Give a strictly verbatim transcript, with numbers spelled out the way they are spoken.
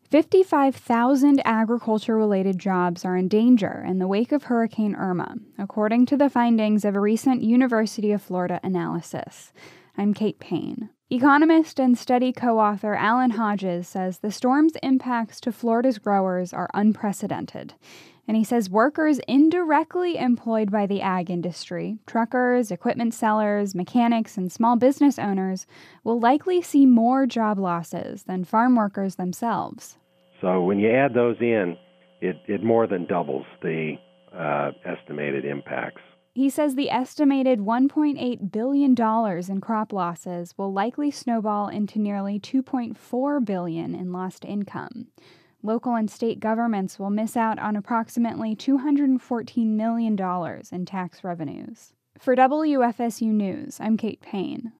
fifty-five thousand agriculture-related jobs are in danger in the wake of Hurricane Irma, according to the findings of a recent University of Florida analysis. I'm Kate Payne. Economist and study co-author Alan Hodges says the storm's impacts to Florida's growers are unprecedented. And he says workers indirectly employed by the ag industry, truckers, equipment sellers, mechanics, and small business owners, will likely see more job losses than farm workers themselves. So when you add those in, it, it more than doubles the uh, estimated impacts. He says the estimated one point eight billion dollars in crop losses will likely snowball into nearly two point four billion dollars in lost income. Local and state governments will miss out on approximately two hundred fourteen million dollars in tax revenues. For W F S U News, I'm Kate Payne.